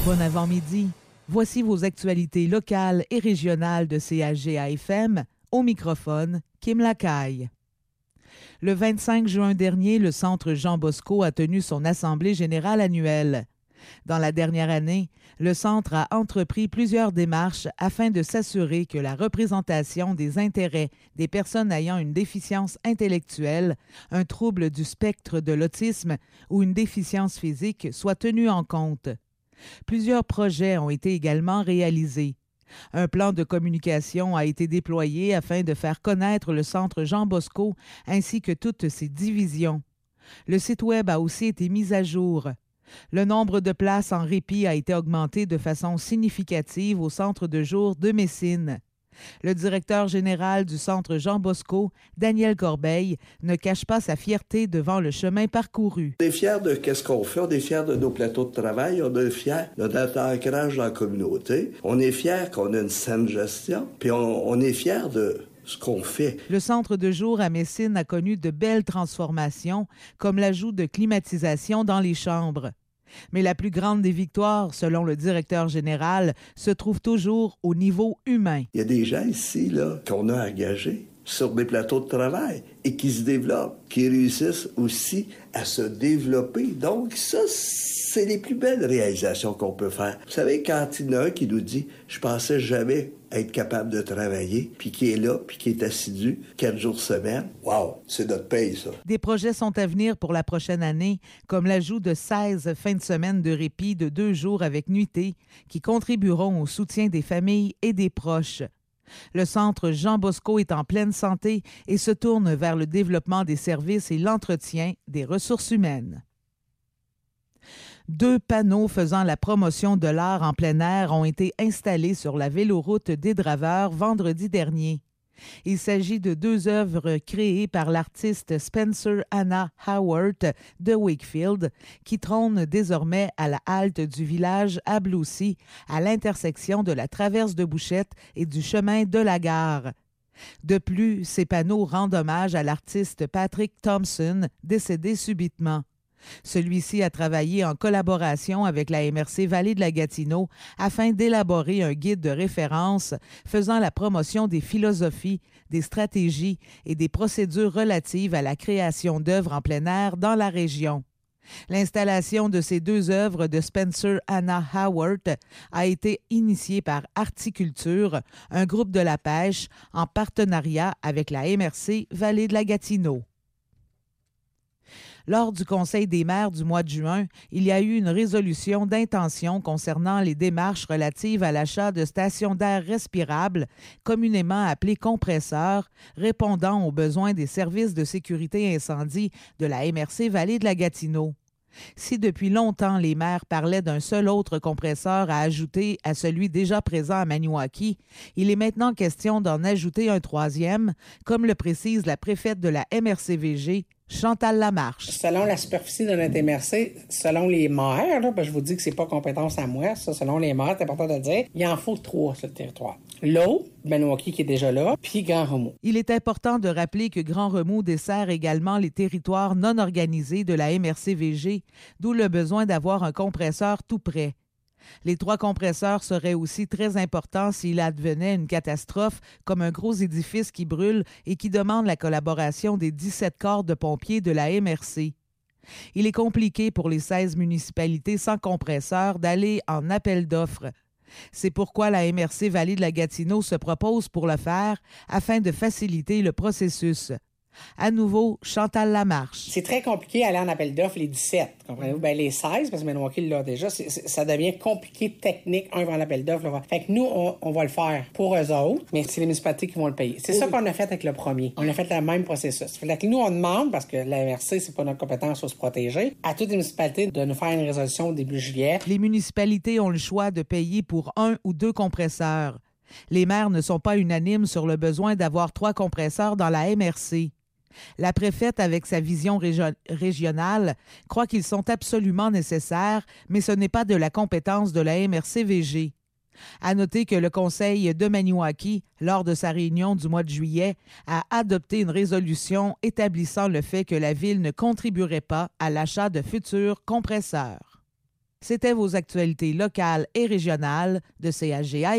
Bon avant-midi. Voici vos actualités locales et régionales de CHGA-FM. Au microphone, Kim Lacaille. Le 25 juin dernier, le Centre Jean Bosco a tenu son assemblée générale annuelle. Dans la dernière année, le Centre a entrepris plusieurs démarches afin de s'assurer que la représentation des intérêts des personnes ayant une déficience intellectuelle, un trouble du spectre de l'autisme ou une déficience physique soit tenue en compte. Plusieurs projets ont été également réalisés. Un plan de communication a été déployé afin de faire connaître le Centre Jean Bosco ainsi que toutes ses divisions. Le site Web a aussi été mis à jour. Le nombre de places en répit a été augmenté de façon significative au centre de jour de Messine. Le directeur général du Centre Jean Bosco, Daniel Corbeil, ne cache pas sa fierté devant le chemin parcouru. On est fiers de ce qu'on fait, on est fiers de nos plateaux de travail, on est fiers de notre ancrage dans la communauté, on est fiers qu'on a une saine gestion, puis on est fiers de ce qu'on fait. Le centre de jour à Messine a connu de belles transformations, comme l'ajout de climatisation dans les chambres. Mais la plus grande des victoires, selon le directeur général, se trouve toujours au niveau humain. Il y a des gens ici là, qu'on a engagés sur des plateaux de travail et qui se développent, qui réussissent aussi à se développer. Donc ça, c'est les plus belles réalisations qu'on peut faire. Vous savez, quand il y en a un qui nous dit « Je pensais jamais être capable de travailler », puis qui est là, puis qui est assidu 4 jours semaine, wow, c'est notre paye, ça. Des projets sont à venir pour la prochaine année, comme l'ajout de 16 fins de semaine de répit de 2 jours avec nuitée, qui contribueront au soutien des familles et des proches. Le Centre Jean Bosco est en pleine santé et se tourne vers le développement des services et l'entretien des ressources humaines. 2 panneaux faisant la promotion de l'art en plein air ont été installés sur la véloroute des Draveurs vendredi dernier. Il s'agit de 2 œuvres créées par l'artiste Spencer Anna Howard de Wakefield, qui trônent désormais à la halte du village Abloussi, à l'intersection de la traverse de Bouchette et du chemin de la gare. De plus, ces panneaux rendent hommage à l'artiste Patrick Thompson, décédé subitement. Celui-ci a travaillé en collaboration avec la MRC Vallée de la Gatineau afin d'élaborer un guide de référence faisant la promotion des philosophies, des stratégies et des procédures relatives à la création d'œuvres en plein air dans la région. L'installation de ces 2 œuvres de Spencer Anna Howard a été initiée par Articulture, un groupe de la pêche, en partenariat avec la MRC Vallée de la Gatineau. Lors du Conseil des maires du mois de juin, il y a eu une résolution d'intention concernant les démarches relatives à l'achat de stations d'air respirables, communément appelées compresseurs, répondant aux besoins des services de sécurité incendie de la MRC Vallée de la Gatineau. Si depuis longtemps les maires parlaient d'un seul autre compresseur à ajouter à celui déjà présent à Maniwaki, il est maintenant question d'en ajouter un 3e, comme le précise la préfète de la MRCVG, Chantal Lamarche. Selon la superficie de notre MRC, selon les maires, là, je vous dis que c'est pas compétence à moi, ça, selon les maires, c'est important de le dire, il en faut 3 sur le territoire. L'eau, Maniwaki qui est déjà là, puis Grand Remous. Il est important de rappeler que Grand Remous dessert également les territoires non organisés de la MRCVG, d'où le besoin d'avoir un compresseur tout près. Les 3 compresseurs seraient aussi très importants s'il advenait une catastrophe comme un gros édifice qui brûle et qui demande la collaboration des 17 corps de pompiers de la MRC. Il est compliqué pour les 16 municipalités sans compresseur d'aller en appel d'offres. C'est pourquoi la MRC Vallée de la Gatineau se propose pour le faire afin de faciliter le processus. À nouveau, Chantal Lamarche. C'est très compliqué d'aller en appel d'offres les 17, comprenez-vous? Ben, les 16, parce que Maniwaki l'a déjà, ça devient compliqué technique, un va en appel d'offres. Là. Fait que nous, on va le faire pour eux autres, mais c'est les municipalités qui vont le payer. C'est ça qu'on a fait avec le premier. On a fait le même processus. Fait que nous, on demande, parce que la MRC, c'est pas notre compétence, faut se protéger, à toutes les municipalités de nous faire une résolution au début juillet. Les municipalités ont le choix de payer pour 1 ou 2 compresseurs. Les maires ne sont pas unanimes sur le besoin d'avoir 3 compresseurs dans la MRC. La préfète, avec sa vision régionale, croit qu'ils sont absolument nécessaires, mais ce n'est pas de la compétence de la MRCVG. À noter que le Conseil de Maniwaki, lors de sa réunion du mois de juillet, a adopté une résolution établissant le fait que la Ville ne contribuerait pas à l'achat de futurs compresseurs. C'était vos actualités locales et régionales de CHGA